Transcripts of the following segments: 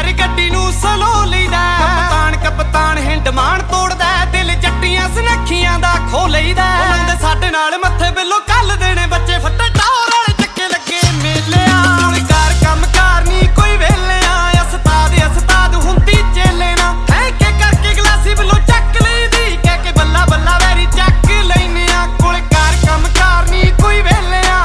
ਯਾਰ ਗੱਡੀ ਨੂੰ ਸਲੋ ਲਈਦਾ। ਕਪਤਾਨ ਹਿੰਡ ਮਾਣ ਤੋੜਦਾ, ਦਿਲ ਜੱਟੀਆਂ ਸੁਨੱਖੀਆਂ ਦਾ ਖੋ ਲਈਦਾ। ਲਾਉਂਦੇ ਸਾਡੇ ਨਾਲ ਮੱਥੇ ਬਿੱਲੋ ਕੱਲ ਦੇਣੇ ਬੱਚੇ ਫੱਟੇ ਟੌਰ ਵਾਲੇ ਚੱਕੇ ਲੱਗੇ ਮੇਲਿਆ। ਕਾਰ ਕੰਮ ਕਾਰ ਨੀ ਕੋਈ ਵੇਲਿਆ, ਉਸਤਾਦ ਹੁੰਦੀ ਚੇਲੇ ਨਾ। ਹੈ ਕੇ ਕਰਕੇ ਗਲਾਸੀ ਬਿੱਲੋ ਚੱਕ ਲਈਦੀ, ਕਹਿ ਕੇ ਬੱਲਾ ਬੱਲਾ ਵੈਰੀ ਚੱਕ ਲੈਨੇ ਆ। ਕੋਲ ਕਾਰ ਕੰਮ ਕਾਰ ਨੀ ਕੋਈ ਵੇਲਿਆ,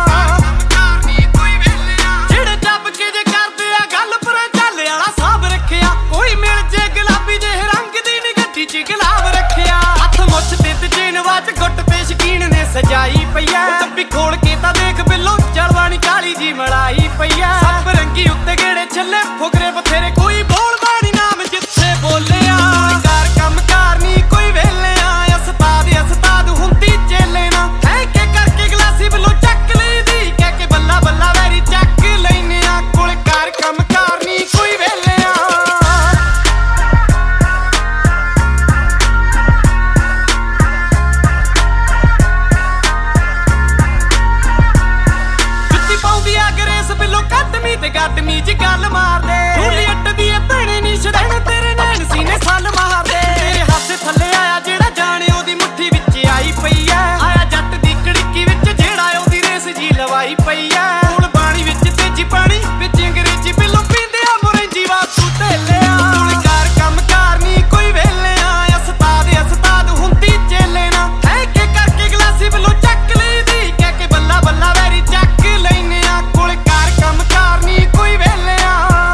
ਜਿਹੜੇ ਚੱਬ ਕੇ ਜੇ ਕਰਦੇ ਆ ਗੱਲ ਪਰ ਚੱਲ ਵਾਲਾ ਸਾਬ ਰੱਖਿਆ। ਕੋਈ ਮਿਲ ਜੇ ਗੁਲਾਬੀ ਜਿਹੇ ਰੰਗ ਦੀ ਨੀ ਗੱਡੀ ਚ ਗੁਲਾਬ ਰੱਖਿਆ। ਹੱਥ ਮੁੱਛ ਤੇ ਚੇਨ ਵਾਚ ਗੁੱਟ ਤੇ ਸ਼ਕੀਨ ਨੇ ਸਜਾਈ ਪਈਆ। ਡੱਬੀ ਖੋਲ ਕੇ ਤਾਂ ਦੇਖ ਬਿੱਲੋ ਚਲਵਾਣੀ ਕਾਲੀ ਜੀ ਮਲਾਈ ਪਈਆ। ਸੱਪ ਰੰਗੀ ਉੱਤੇ ਗੇੜੇ ਛੱਲੇ ਫੁਕਰੇ ਬਥੇਰੇ, ਕੋਈ ਬੋਲਦਾ ਨੀ ਨਾਮ ਜਿੱਥੇ ਬੋਲਿਆ। ਕਾਰ ਕੰਮ ਕਾਰ ਨੀ ਕੋਈ ਵੇਲਿਆ, ਉਸਤਾਦ ਹੁੰਦੀ ਚੇਲੇ ਨਾ। ਹੈ ਕੇ ਕਰਕੇ ਗਲਾਸੀ ਬਿੱਲੋ ਚੱਕ ਲਈਦੀ, ਕਹਿ ਕੇ ਬੱਲਾ ਬੱਲਾ ਵੈਰੀ ਚੱਕ ਲੈਨੇ ਆ। ਕੋਲ ਕਾਰ ਕੰਮ ਕਾਰ ਨੀ ਕੋਈ ਵੇਲਿਆ। ਜੁੱਤੀ ਪਾਉਂਦੀ ਆ ਗਰੇਸ ਬਿੱਲੋ ਕੱਟਮੀ ਤੇ ਗੱਡਮੀ ਚ ਗੱਲ ਮਾਰਦੇ। ਜੂਲੀਅਟ ਦੀ ਭੈਣੇ ਨੀ ਸ਼ਰਣ ਤੇਰੇ ਨੈਣ ਸੀਨੇ ਸੱਲ ਮਾਰਦੇ। ਤੇਰੇ ਹੱਥ ਥੱਲੇ ਆਇਆ ਜਿਹੜਾ ਜਾਣੇ ਉਹਦੀ ਮੁੱਠੀ ਵਿੱਚ ਆਈ ਪਈ ਐ। ਆਇਆ ਜੱਟ ਦੀ ਕੜਿੱਕੀ ਵਿੱਚ ਜਿਹੜਾ ਉਹਦੀ ਰੇਸ ਜੀ ਲਵਾਈ ਪਈ ਐ। ਕੋਲ ਬਾਣੀ ਵਿੱਚ ਤੇਜੀ ਪਾਣੀ ਵਿੱਚ ਅੰਗਰੇਜ਼ੀ ਬਿੱਲੋ ਪੀਂਦੇ ਆ ਮੁਰੰਜੀ ਵਾਸੂ ਢੇਲਿਆ। ਕਾਰ ਕੰਮ ਕਾਰ ਨੀ ਕੋਈ ਵੇਲਿਆ, ਉਸਤਾਦ ਹੁੰਦੀ ਚੇਲੇ ਨਾ। ਹੈ ਕੇ ਕਰਕੇ ਗਲਾਸੀ ਬਿੱਲੋ ਚੱਕ ਲਈਦੀ, ਕਹਿ ਕੇ ਬੱਲਾ ਬੱਲਾ ਵੈਰੀ ਚੱਕ ਲੈਨੇ ਆ। ਕੋਲ ਕਾਰ ਕੰਮ ਕਾਰ ਨੀ ਕੋਈ ਵੇਲਿਆ।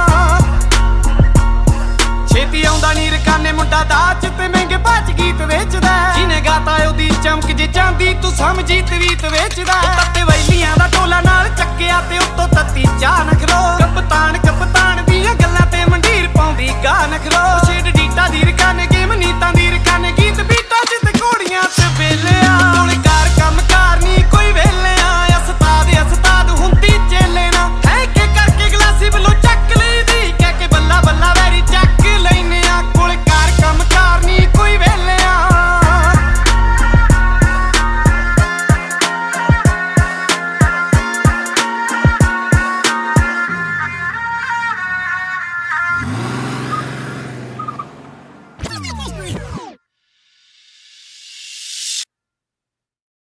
ਛੇਤੀ ਆਉਂਦਾ ਨੀ ਰਕਾਨੇ ਮੁੰਡਾ ਦਾਜ ਤੇ ਮਹਿੰਗੇ ਭੱਜ ਗੀਤ ਵੇਚਦਾ। ਜਿਹਨੇ ਗਾਤਾ ਉਹਦੀ ਚਮਕ ਜੇ ਚਾਂਦੀ ਤੂੰ ਸਮਝੀ ਤਵੀਤ ਵੇਚਦਾ। ਤੱਤੇ ਵੈਲੀਆਂ ਦਾ ਟੋਲਾ ਨਾਲ ਚੱਕਿਆ ਤੇ ਉੱਤੋਂ ਤੱਤੀ ਚਾਹ ਨਖਰੋ।